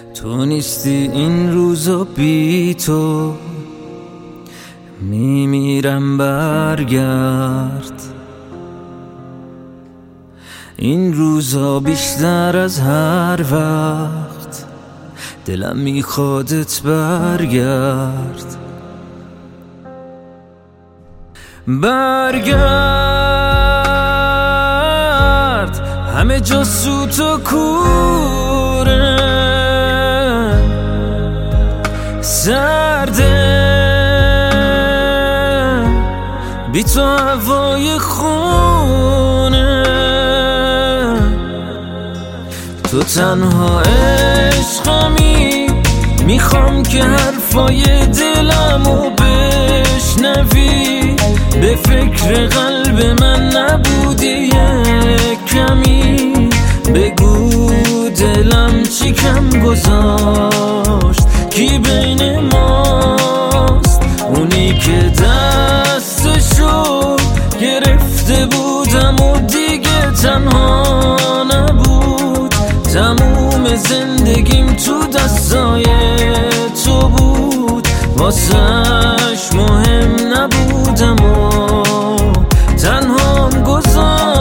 تو نیستی این روزا بی تو میمیرم، برگرد. این روزا بیشتر از هر وقت دلم میخوادت، برگرد. برگرد، همه جا سوت و کوره، سرده بی تو هوای خونه. تو تنها عشقمی، میخوام که حرفای دلمو بشنوی. به فکر قلب من نبودی یک کمی، بگو دلم چی کم گذاشت، کی بین ماست اونی که دستشو گرفته بودم و دیگه تنها نبود. تموم زندگیم تو دستای تو بود، واسش مهم نبودم و تنهام گذاشت.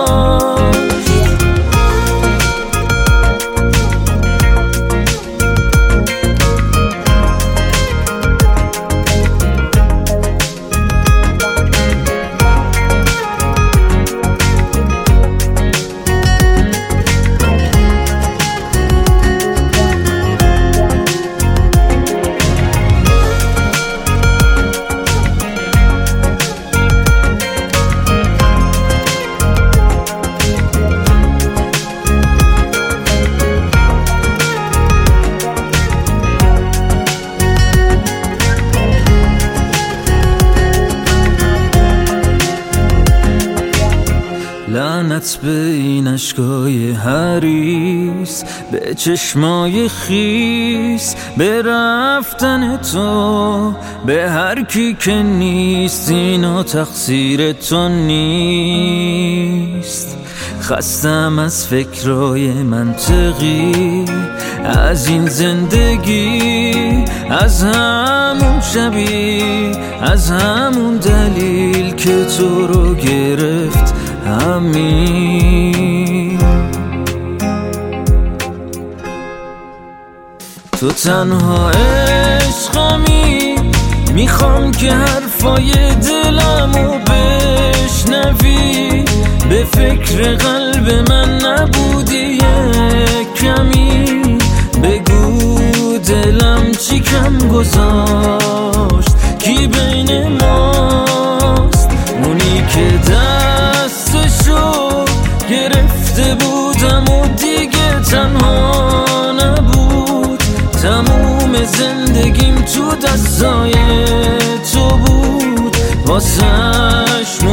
لعنت به این اشکای حریص، به چشمای خیس، به رفتن تو، به هر کی که نیست. اینا تقصیر تو نیست. خستم از فکرای منطقی، از این زندگی، از همون شبی، از همون دلیل که تو رو گرفت همین. تو تنها عشقمی، میخوام که حرفای دلمو بشنوی. به فکر قلب من نبودی یک کمی، بگو دلم چی کم گذاشت، کی بین ماست اونی که دستشو گرفته بودم و دیگه تنها نبود. تموم زندگیم تو دستای تو بود، واسش